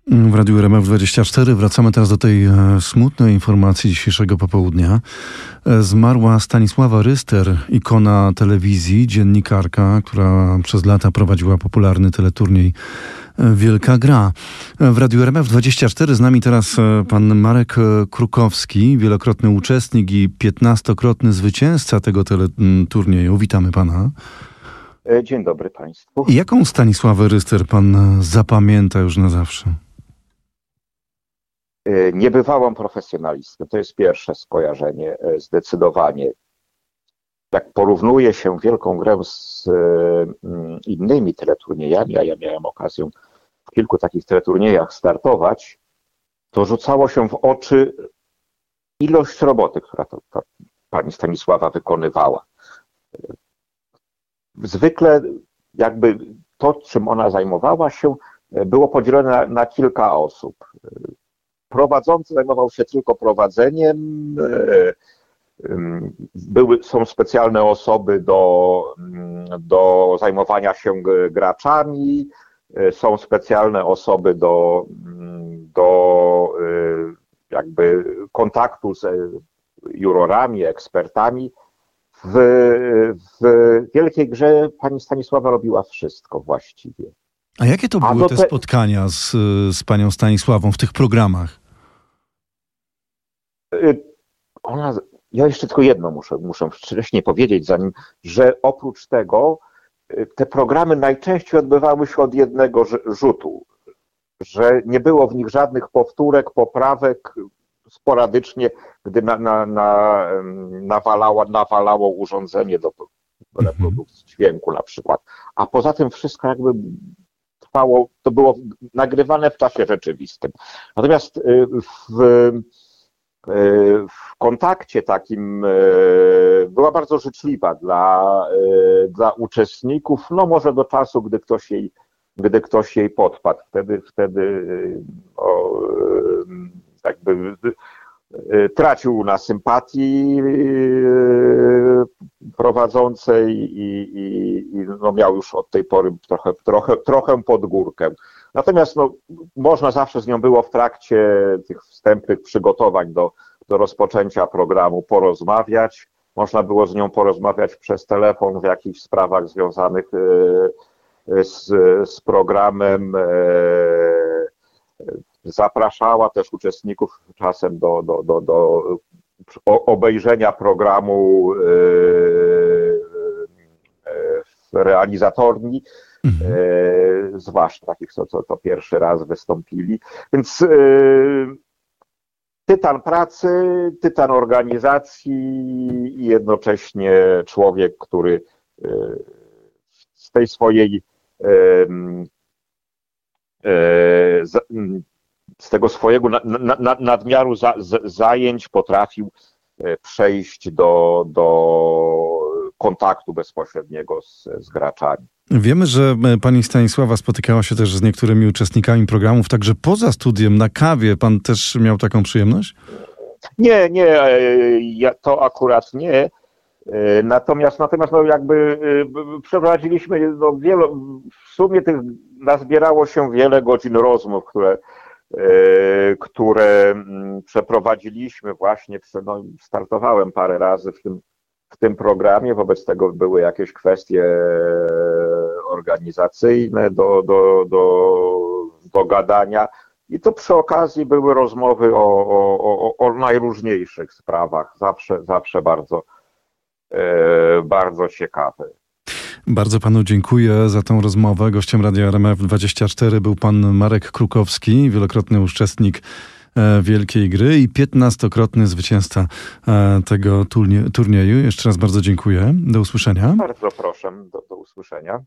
W Radiu RMF24 wracamy teraz do tej smutnej informacji dzisiejszego popołudnia. Zmarła Stanisława Ryster, ikona telewizji, dziennikarka, która przez lata prowadziła popularny teleturniej Wielka Gra. W Radiu RMF24 z nami teraz pan Marek Krukowski, wielokrotny uczestnik i 15-krotny zwycięzca tego teleturnieju. Witamy pana. Dzień dobry państwu. Jaką Stanisławę Ryster pan zapamięta już na zawsze? Niebywałą profesjonalistkę. To jest pierwsze skojarzenie, zdecydowanie. Jak porównuje się Wielką Grę z innymi teleturniejami, a ja miałem okazję w kilku takich teleturniejach startować, to rzucało się w oczy ilość roboty, która to pani Stanisława wykonywała. Zwykle jakby to, czym ona zajmowała się, było podzielone na kilka osób. Prowadzący zajmował się tylko prowadzeniem, są specjalne osoby do zajmowania się graczami, są specjalne osoby do jakby kontaktu z jurorami, ekspertami. W Wielkiej Grze pani Stanisława robiła wszystko właściwie. A jakie to były te spotkania z panią Stanisławą w tych programach? Ja jeszcze tylko jedno muszę wcześniej powiedzieć, że oprócz tego te programy najczęściej odbywały się od jednego rzutu, że nie było w nich żadnych powtórek, poprawek, sporadycznie, gdy nawalało urządzenie do reprodukcji dźwięku na przykład. A poza tym wszystko jakby trwało, to było nagrywane w czasie rzeczywistym. Natomiast w kontakcie takim była bardzo życzliwa dla uczestników, no może do czasu, gdy ktoś jej podpadł. Wtedy jakby tracił na sympatii prowadzącej i no miał już od tej pory trochę pod górkę. Natomiast no, można zawsze z nią było w trakcie tych wstępnych przygotowań do rozpoczęcia programu porozmawiać. Można było z nią porozmawiać przez telefon w jakichś sprawach związanych z programem. Zapraszała też uczestników czasem do obejrzenia programu w realizatorni, zwłaszcza takich, co to pierwszy raz wystąpili. Więc tytan pracy, tytan organizacji i jednocześnie człowiek, który z tej swojej z tego swojego nadmiaru zajęć potrafił przejść do kontaktu bezpośredniego z graczami. Wiemy, że pani Stanisława spotykała się też z niektórymi uczestnikami programów, także poza studiem, na kawie. Pan też miał taką przyjemność? Nie, to akurat nie. Natomiast no jakby przeprowadziliśmy w sumie nazbierało się wiele godzin rozmów, które przeprowadziliśmy właśnie, startowałem parę razy w tym programie, wobec tego były jakieś kwestie organizacyjne do gadania i to przy okazji były rozmowy o najróżniejszych sprawach, zawsze bardzo ciekawe. Bardzo panu dziękuję za tę rozmowę. Gościem Radia RMF24 był pan Marek Krukowski, wielokrotny uczestnik Wielkiej Gry i 15-krotny zwycięzca tego turnieju. Jeszcze raz bardzo dziękuję. Do usłyszenia. Bardzo proszę, do usłyszenia.